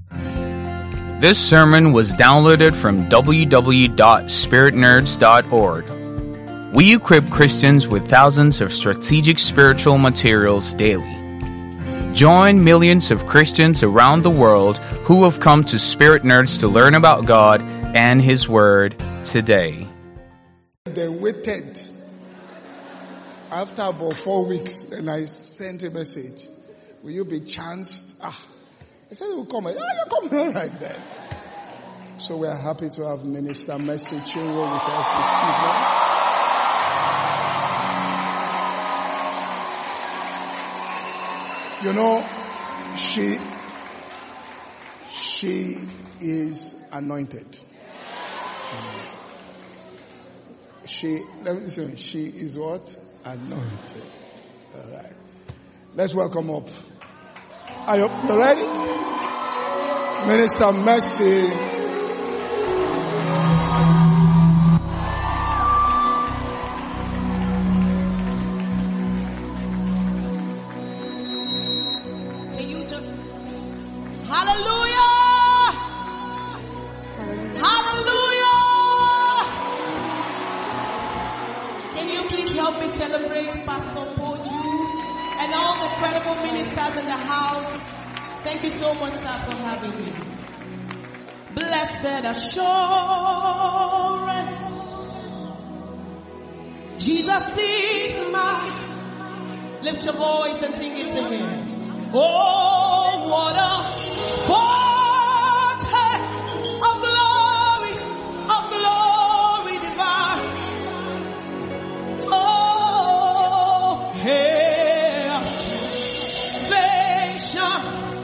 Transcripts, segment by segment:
This sermon was downloaded from www.spiritnerds.org. We equip Christians with thousands of strategic spiritual materials daily. Join millions of Christians around the world who have come to Spirit Nerds to learn about God and His Word today. They waited. After about 4 weeks, then I sent a message. Will you be chanced? I said, you come. You come all right then. So we are happy to have Minister Mercy Chinwo with us this evening. You know, she is anointed. She is what? Anointed. All right. Let's welcome up. Are you ready? Minister Mercy. Can you just hallelujah? Hallelujah! Can you please help me celebrate Pastor Poju and all the credible ministers in the house? Thank you so much, sir, for having me. Blessed assurance, Jesus is mine. Lift your voice and sing it to Him. Oh, what a foretaste of glory divine. Oh, hail salvation.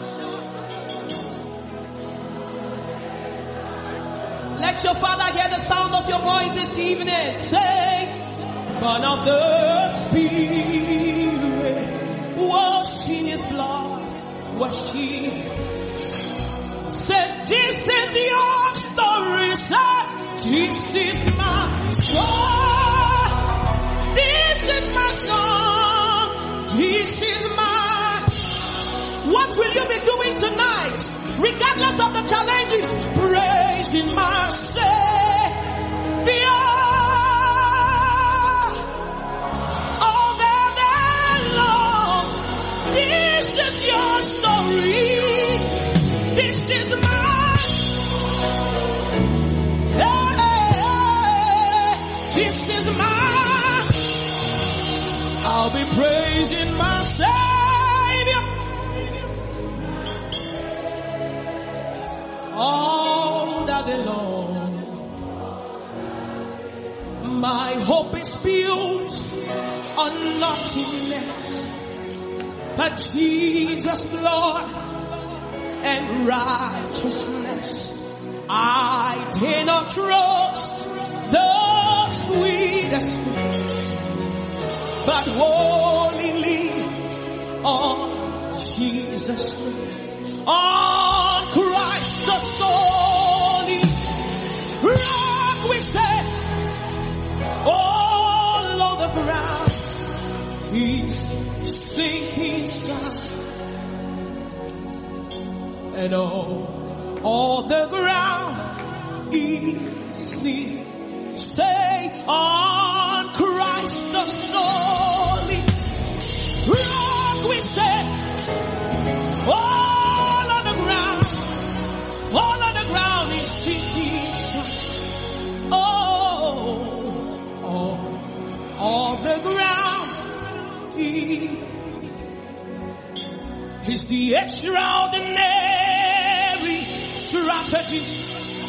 Let your Father hear the sound of your voice this evening. Say, born of the Spirit, washed in His blood, washed in. Say, this is your story. Say, this is my song. This is my song. This is my. What will you be doing tonight? Regardless of the challenges, praising my Savior all the day long. This is your story. This is mine. Hey, this is mine. I'll be praising my Savior. All that day long, my hope is built on nothing less but Jesus' blood and righteousness. I dare not trust the sweetest, but wholly lean on Jesus' on Christ the solid rock we stand. All on the ground is sinking sand, and all the ground is sinking. Say on Christ the solid rock we stand. All on the ground is sinking sand. All the ground is the extraordinary strategist.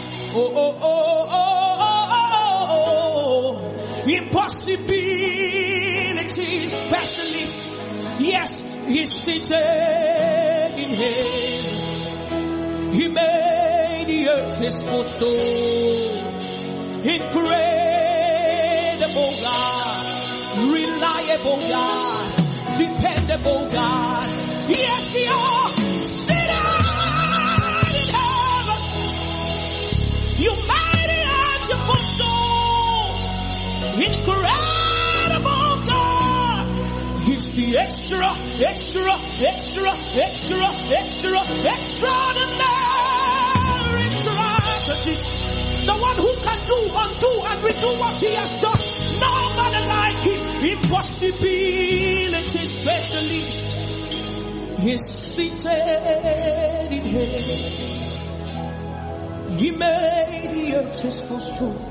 Impossibility specialist. Yes, he's seated in heaven. He made the earth his footstool. Incredible God, reliable God, dependable God. Yes, you're seated in heaven. You made the earth your footstool. Incredible God. He's the extraordinary do and redo what he has done. Nobody like him. Impossibility specialist. He's seated in heaven. He made the earth his footstool.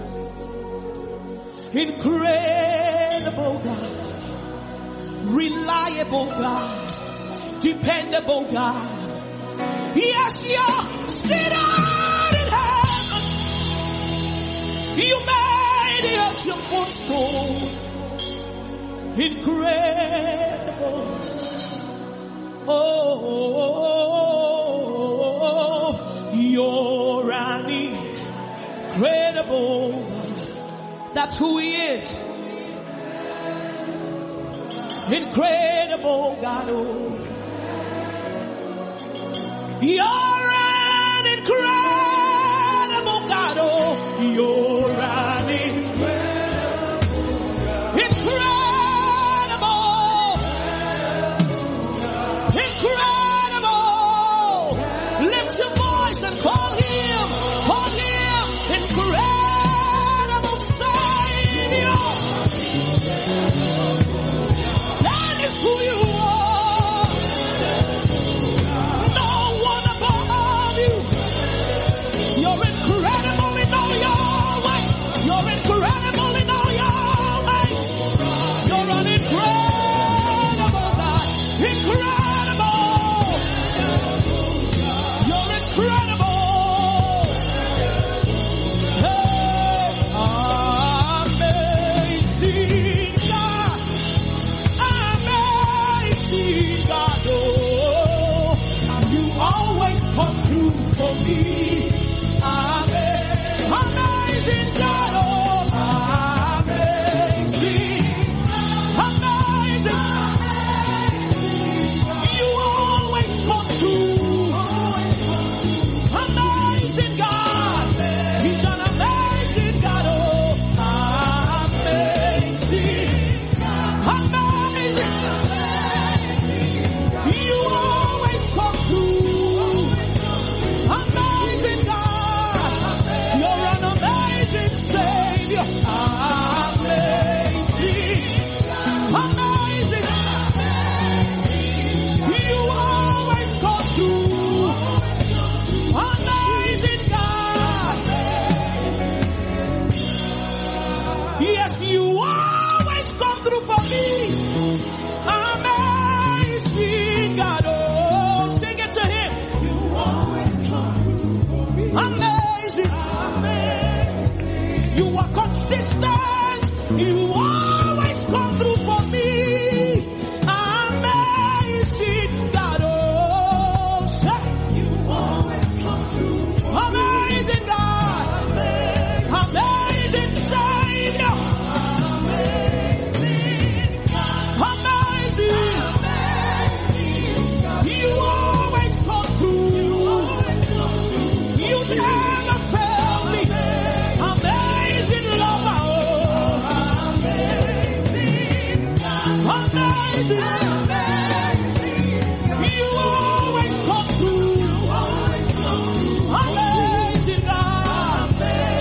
Incredible God. Reliable God. Dependable God. Yes, you're seated in heaven. You made the earth your footstool. Incredible. Oh, you're an incredible God. That's who he is. Incredible God. Oh. You're an incredible God. Oh, you're an incredible. Lift your voice and call him. Call him incredible Savior. That is who you are. No one above you. You're incredible in all your ways. You're incredible in all your ways. You're an incredible God. Incredible. You're incredible. Hey, amazing God. Amazing God. Oh, you always come through for me. Amazing God. Oh, amazing. Amazing. You always come through. Amazing God. He's an amazing God. Oh, amazing. Amazing. You always come through. Amazing God. You're an amazing Savior. Amazing. Amazing. You always come through. Amazing God. Yes, you always come through for me. Amazing God. Oh, sing it to him. You always come through for me. Amazing. Amazing. You are consistent. You always come through for me. Amazing God. Oh, say. You always come through. Amazing God. Amazing Savior. Amazing. You always come through. You never fail me. Amazing lover. Amazing. You always come through. Amazing God.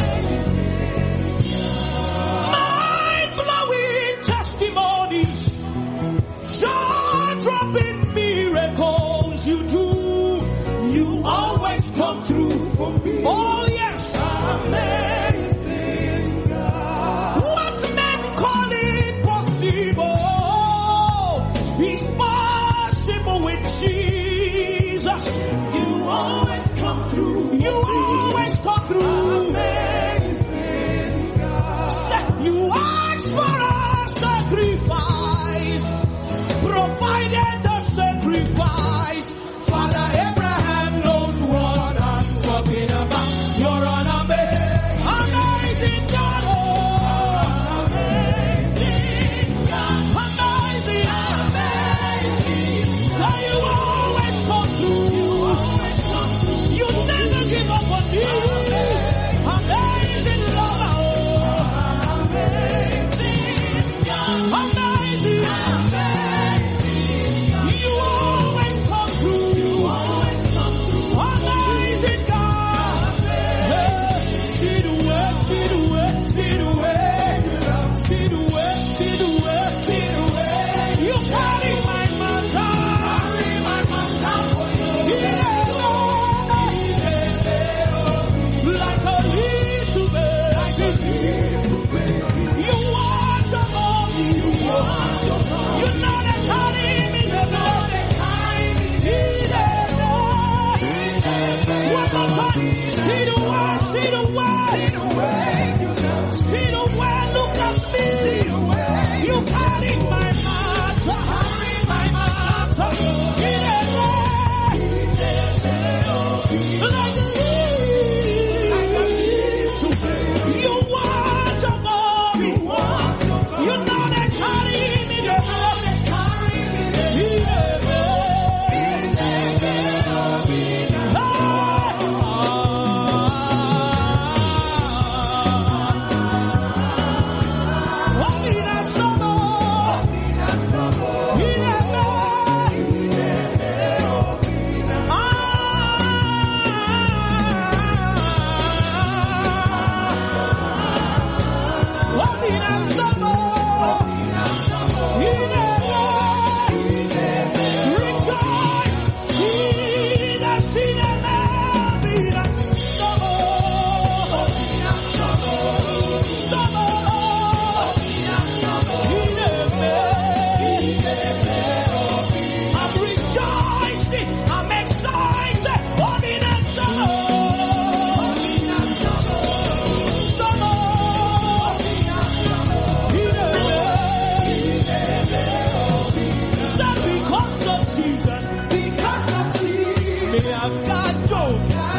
Mind-blowing testimonies. Jaw-dropping miracles you do. You always come through for me. Oh yes. Amazing God. What men call impossible is possible with Jesus. You always come through. You always come through. Amazing God. You ask for a sacrifice, provided the sacrifice. Father Abraham knows what I'm talking about. You're an amazing God. Oh, amazing God. Amazing. Say you always come through. You never give up on me. Amazing lover. Oh, amazing God. Amazing. You always come through.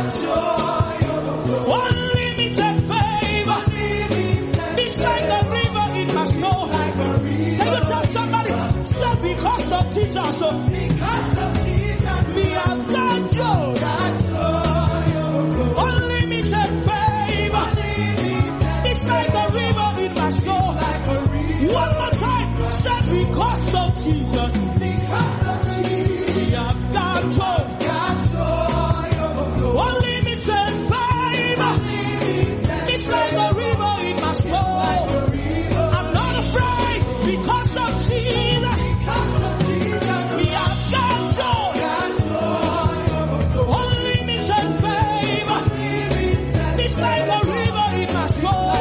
Unlimited favor. It's like a river in my soul. Can you tell somebody? Say because of Jesus. Me have got joy. Unlimited favor. It's like a river in my soul. One more time. Say because of Jesus. We have got joy. Unlimited favor. It's like a river in my soul. I'm not afraid because of Jesus. We have got joy. Unlimited favor. It's like a river in my soul.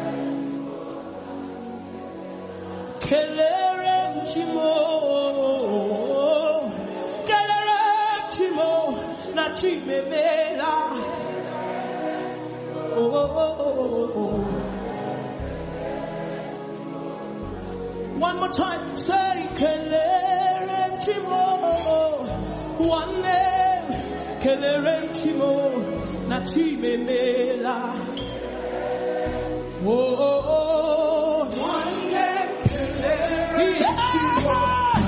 Kelere mchimo One more time, say Kelerentimo. One name, Kelerentimo. Natime mela. Oh, one name, Kelerentimo.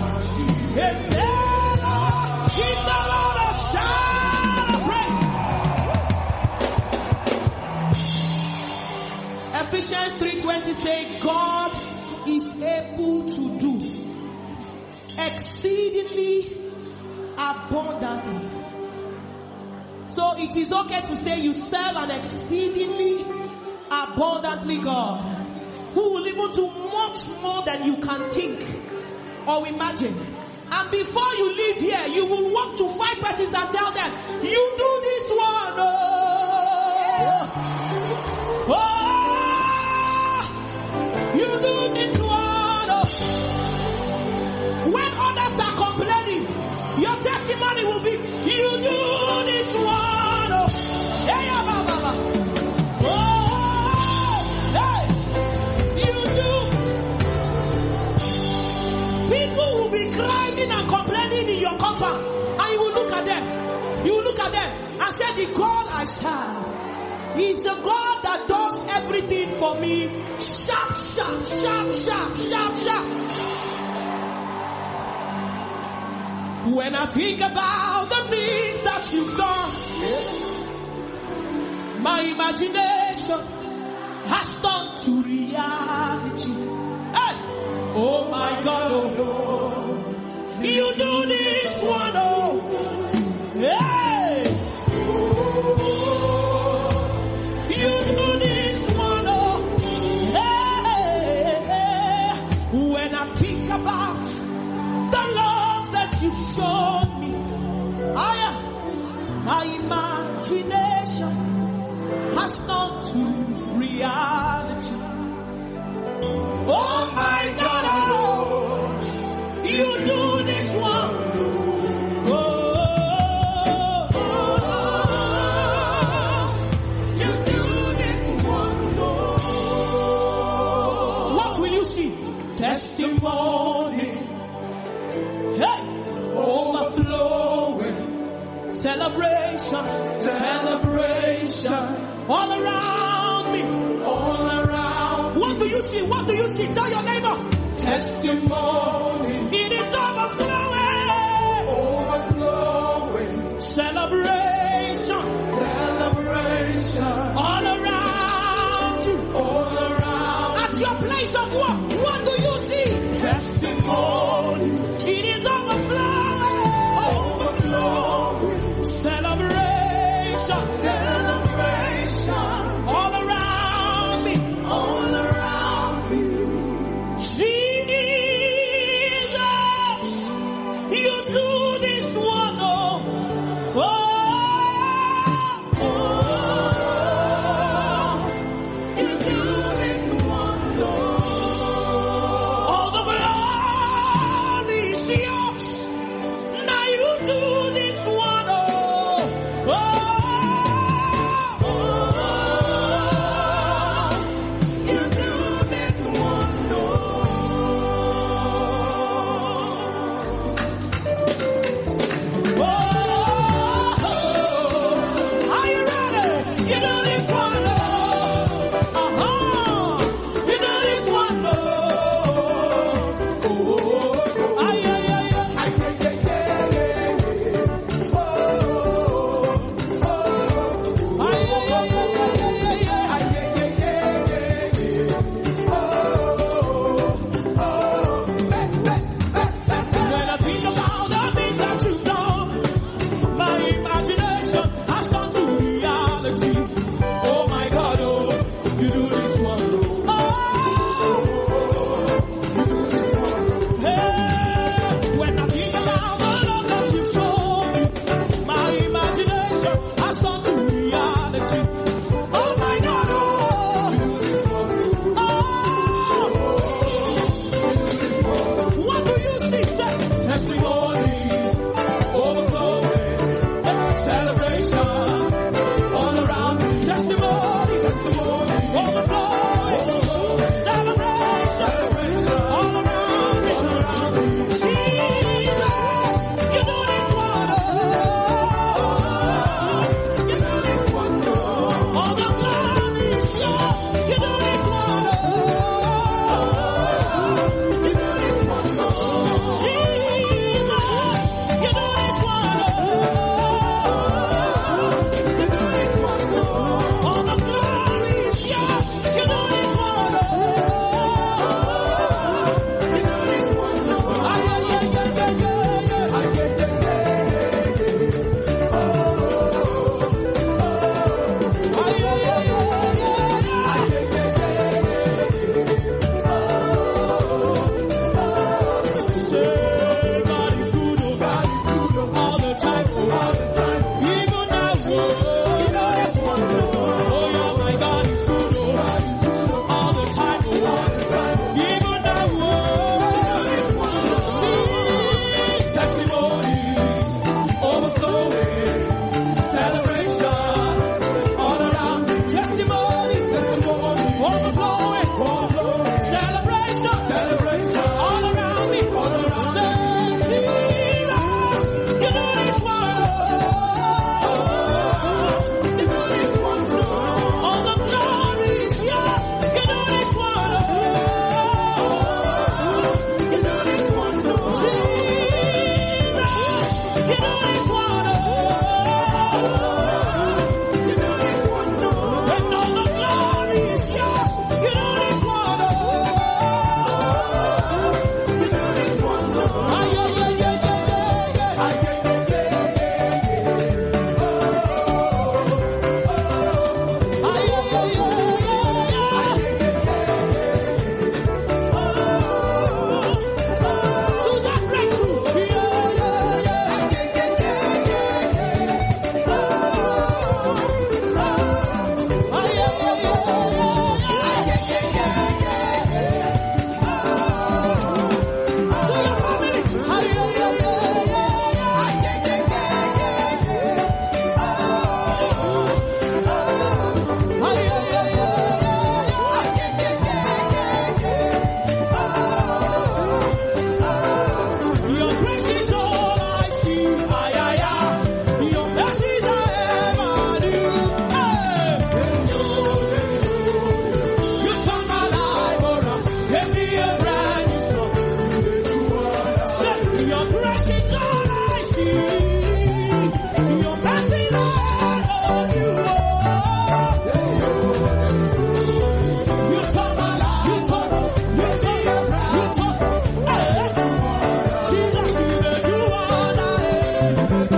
He's the Lord of shout of praise. Ephesians 3:20 say God is able to do exceedingly abundantly. So it is okay to say you serve an exceedingly abundantly God who will even do much more than you can think or imagine. And before you leave here, you will walk to 5 persons and tell them, you do this one. You do this one. When others are complaining, your testimony will be, you do this one. Hey, you do. People will be crying and complaining in your compound, and you will look at them. You will look at them and say, the God I serve is the God that does everything for me. Sharp, sharp, sharp, sharp, sharp, sharp. When I think about the things that you've done, my imagination has turned to reality. Hey! Oh my God, oh Lord, you do this one, oh. Hey! You do this one, oh. Hey! When I think about the love that you've shown me, my imagination has turned to reality. Oh my God, oh, you do this one. You do this one. What will you see? Testimonies. Hey, overflowing. Celebration, celebration. All around me, all around. What do you see? What do you see? Tell your neighbor. Testimony. It is overflowing. Overflowing. Celebration. Celebration. All around you. All around. At your place of work, what do you see? Testimony. It is overflowing. Overflowing. Celebration. Celebration. All around me. All around me. Jesus, you do this one, oh. Oh, oh, you do this one, oh. All the glory is yours. Now you do this one, oh. Oh. Testimonies, overflowing, celebration. blessings all I see. Your blessings all you are. You talk my life. You talk. Jesus, you know you wanna.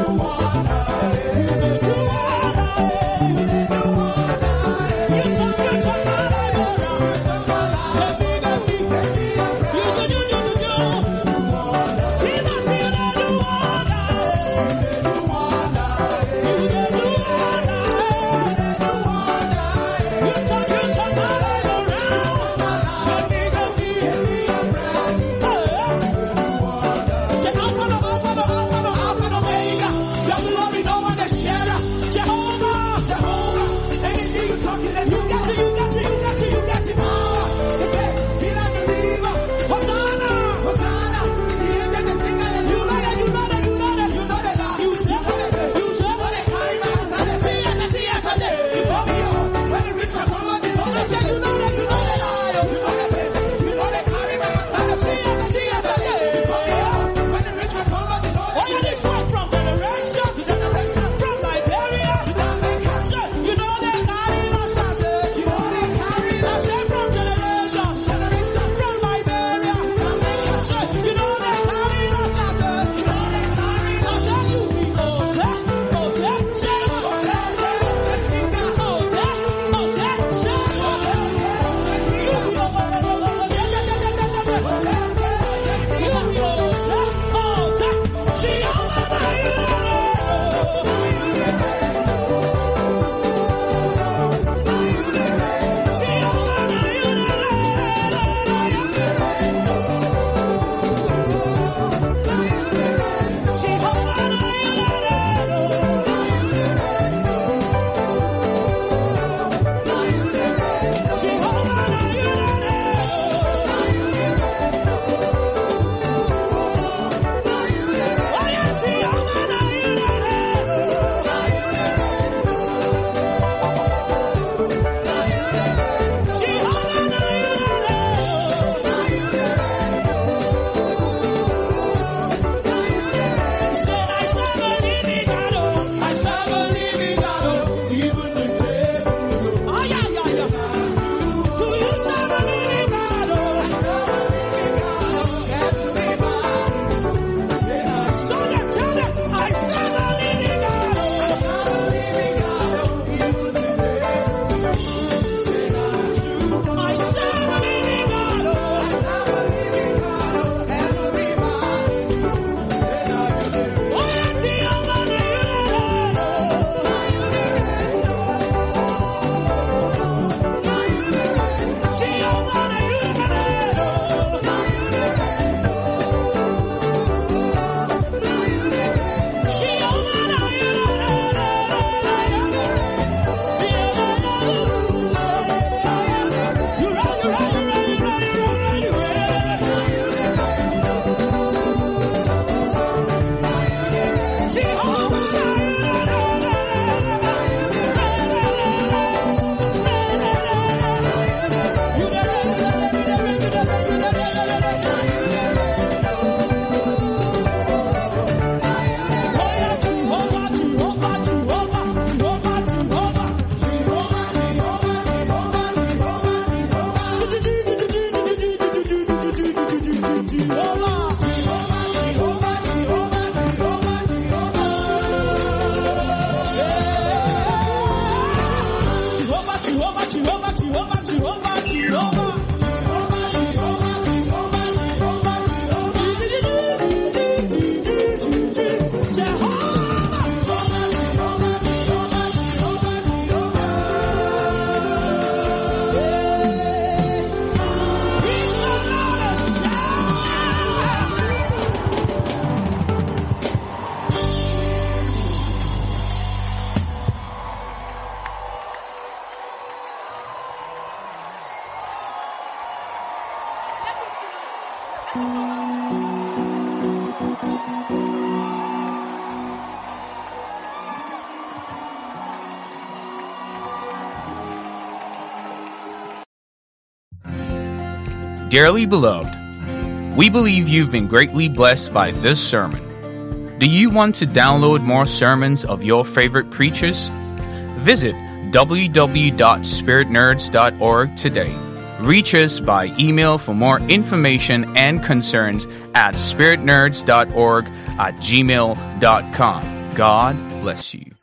Dearly beloved, we believe you've been greatly blessed by this sermon. Do you want to download more sermons of your favorite preachers? Visit www.spiritnerds.org today. Reach us by email for more information and concerns at spiritnerds.org@gmail.com. God bless you.